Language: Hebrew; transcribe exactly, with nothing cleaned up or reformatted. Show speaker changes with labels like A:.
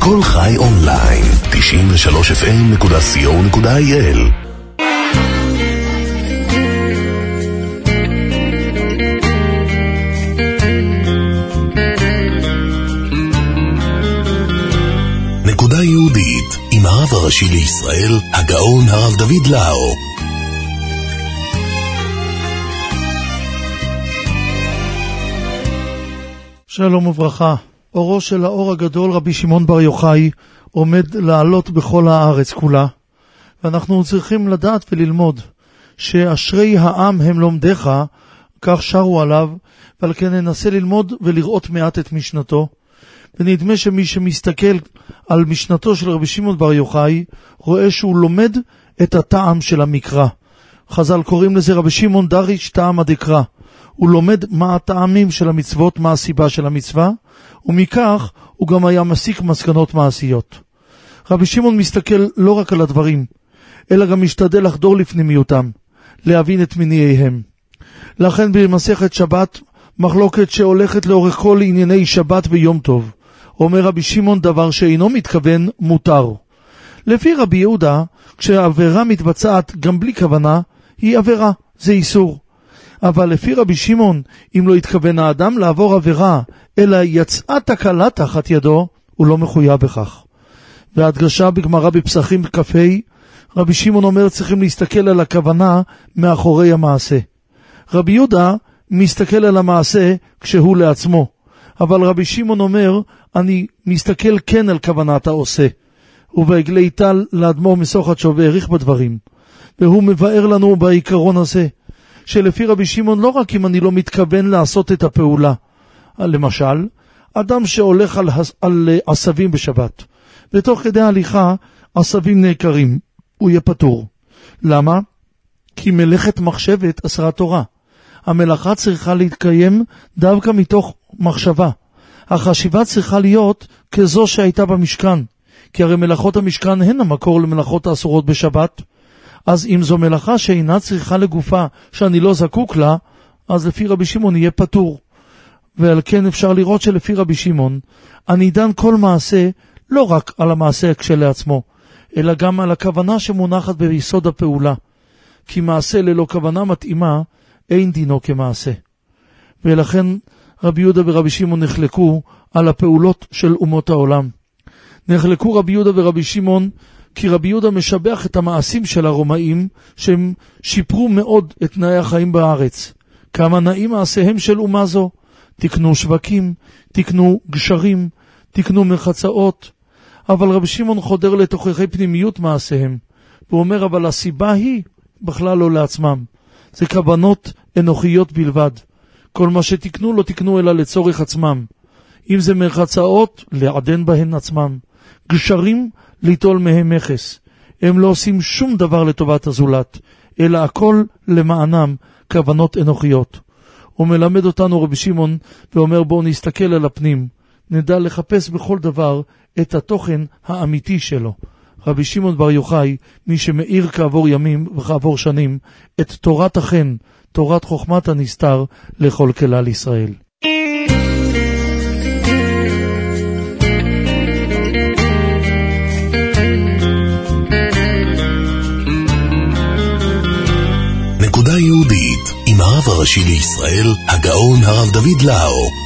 A: כל חי אונליין, תשעים ושלוש אף אם נקודה סי או נקודה איי אל. נקודה יהודית עם הרב הראשי לישראל, הגאון הרב דוד לאו.
B: שלום וברכה. אורו של האור הגדול רבי שמעון בר יוחאי עומד לעלות בכל הארץ כולה, ואנחנו צריכים לדעת וללמוד שאשרי העם הם לומדיך, כך שרו עליו, ועל כן ננסה ללמוד ולראות מעט את משנתו. ונדמה שמי שמסתכל על משנתו של רבי שמעון בר יוחאי רואה שהוא לומד את הטעם של המקרא. חז"ל קוראים לזה רבי שמעון דריש טעם הדקרא. הוא לומד מה הטעמים של המצוות, מה הסיבה של המצווה, ומכך הוא גם היה מסיק מסקנות מעשיות. רבי שמעון מסתכל לא רק על הדברים, אלא גם משתדל לחדור לפנימיותם, להבין את מניעיהם. לכן במסכת שבת, מחלוקת שהולכת לאורך כל ענייני שבת ויום טוב, אומר רבי שמעון דבר שאינו מתכוון מותר. לפי רבי יהודה, כשהעבירה מתבצעת גם בלי כוונה, היא עבירה, זה איסור. אבל לפי רבי שמעון, אם לא התכוון האדם לעבור עבירה, אלא יצאה תקלה תחת ידו, הוא לא מחויב בכך. וההדגשה בגמרא בפסחים כ"ה, רבי שמעון אומר צריכים להסתכל על הכוונה מאחורי המעשה. רבי יהודה מסתכל על המעשה כשהוא לעצמו, אבל רבי שמעון אומר, אני מסתכל כן על כוונת העושה. ובעגלי טל לאדמו"ר מסוכת שוב העריך בדברים, והוא מבאר לנו בעיקרון הזה, שלפי רבי שמעון לא רק אם אני לא מתכוון לעשות את הפעולה. למשל, אדם שהולך על, על עשבים בשבת, ותוך כדי ההליכה עשבים נעקרים, הוא יהיה פטור. למה? כי מלאכת מחשבת אסרה תורה. המלאכה צריכה להתקיים דווקא מתוך מחשבה. החשיבה צריכה להיות כזו שהייתה במשכן, כי הרי מלאכות המשכן הן המקור למלאכות האסורות בשבת. אז אם זו מלאכה שאינה צריכה לגופה שאני לא זקוק לה, אז לפי רבי שמעון יהיה פטור. ועל כן אפשר לראות שלפי רבי שמעון, אני דן כל מעשה לא רק על המעשה כשלעצמו, אלא גם על הכוונה שמונחת ביסוד הפעולה. כי מעשה ללא כוונה מתאימה, אין דינו כמעשה. ולכן רבי יהודה ורבי שמעון נחלקו על הפעולות של אומות העולם. נחלקו רבי יהודה ורבי שמעון, כי רבי יהודה משבח את המעשים של הרומאים, שהם שיפרו מאוד את תנאי החיים בארץ. כמה נעים מעשיהם של אומה זו, תקנו שווקים, תקנו גשרים, תקנו מחצאות. אבל רבי שמעון חודר לתוכחי פנימיות מעשיהם, והוא אומר, אבל הסיבה היא בכלל לא לעצמם. זה כוונות אנוכיות בלבד. כל מה שתקנו לא תקנו אלא לצורך עצמם. אם זה מחצאות, לעדן בהן עצמם. גשרים, ליטול מהם מכס. הם לא עושים שום דבר לטובת הזולת, אלא הכל למענם כוונות אנוכיות. הוא מלמד אותנו רבי שמעון ואומר, בואו נסתכל על הפנים, נדע לחפש בכל דבר את התוכן האמיתי שלו. רבי שמעון בר יוחאי, מי שמאיר כעבור ימים וכעבור שנים את תורת החן, תורת חוכמת הנסתר לכל כלל ישראל.
A: נקודה יהודית עם הרב הראשי לישראל, הגאון הרב דוד לאו.